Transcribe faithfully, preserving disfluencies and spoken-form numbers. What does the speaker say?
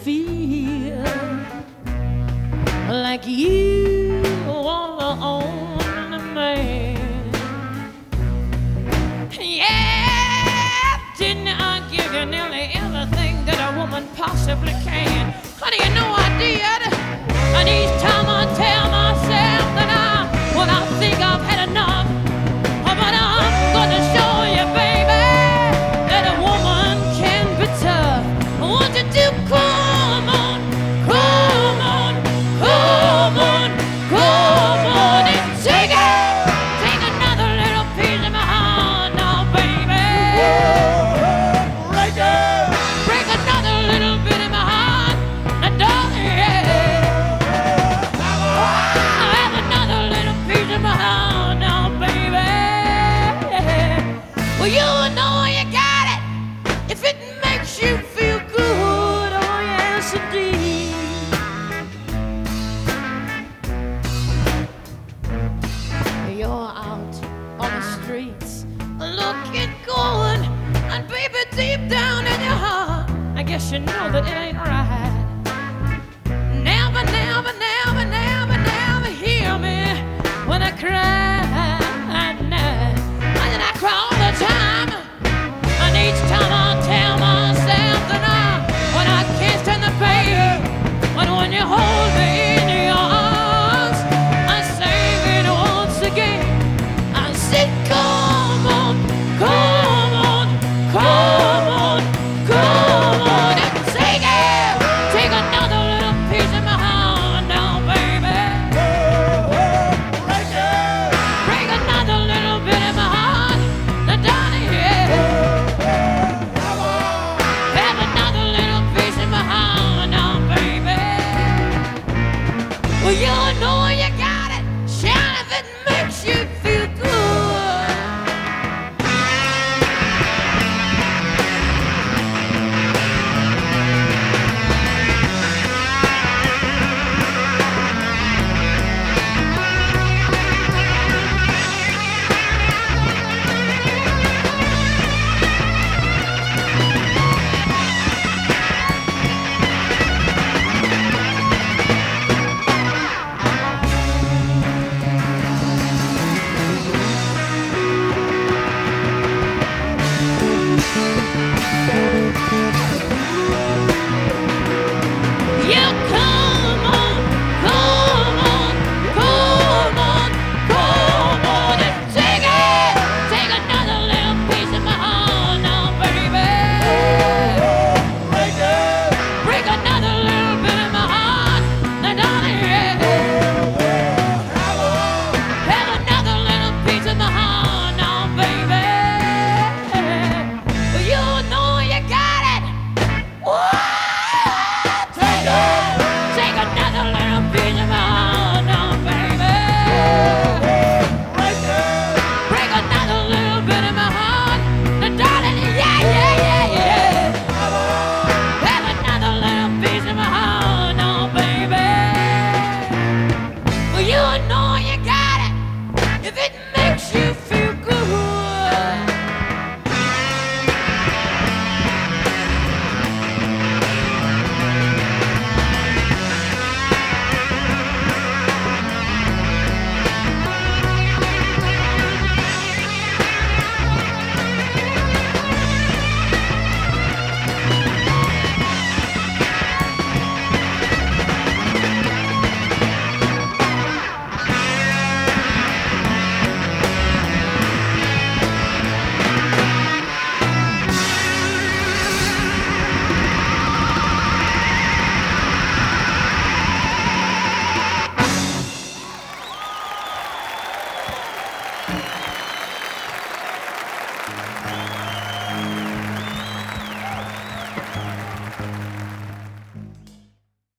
feel like you are the only man. Yeah, didn't I give you nearly everything that a woman possibly can? Honey, you know I did. And each time I tell myself that I, well, I think I've had enough. Oh, but I'm gonna show you, baby, that a woman can be tough. Won't you do? Come on, come on, come on, come on and take it. Take another little piece of my heart now, baby. Break it! Break another little bit of my heart, now, darling. I have another little piece of my heart now, baby. Well, you know you got it if it makes you feel good. Oh, yes, indeed. You're out on the streets looking good, and baby, deep down in your heart, I guess you know that it ain't right.